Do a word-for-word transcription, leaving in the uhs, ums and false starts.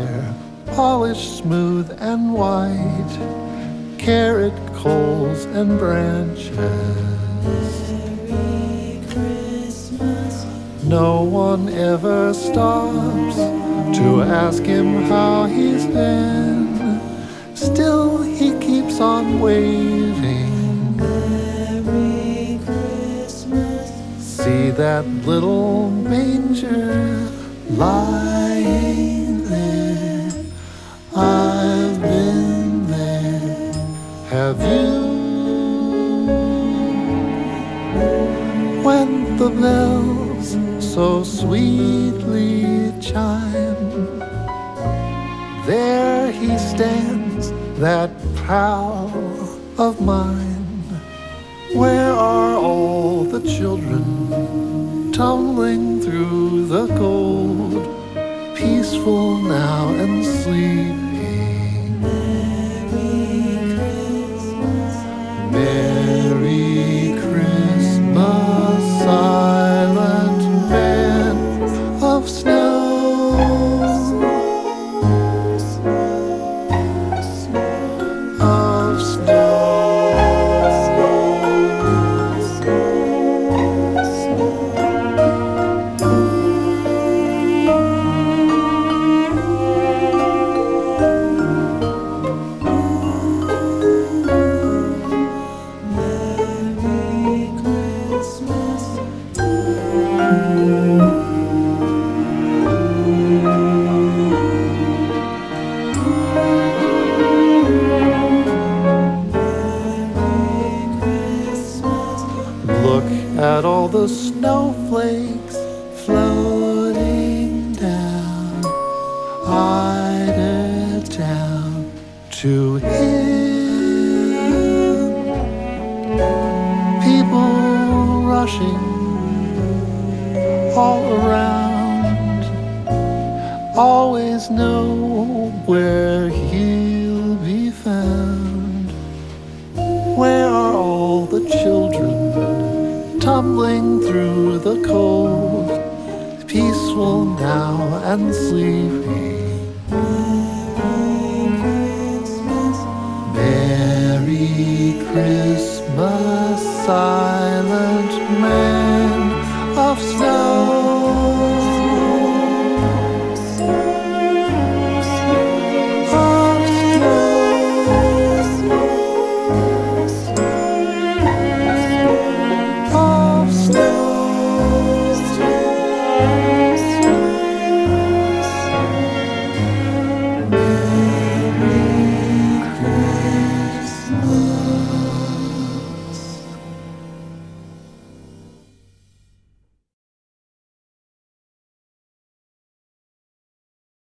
hair, polished smooth and white, carrot coals and branches. Merry Christmas. No one ever stops to ask him how he's been. Still he keeps on waving. Merry Christmas. See that little manger lying there. I've been there. Have you? When the bells so sweetly chime, there he stands, that prow of mine. Where are all the children tumbling through the gold, peaceful now and sleeping? Merry Christmas. Merry Christmas, silent man of snow. Of snow. Merry Christmas. Merry Christmas. Look at all the snowflakes floating down, Ida down to him. People rushing all around, always know where he'll be found. Where are all the children tumbling through the cold, peaceful now and sleeping? Merry Christmas, silent man of snow.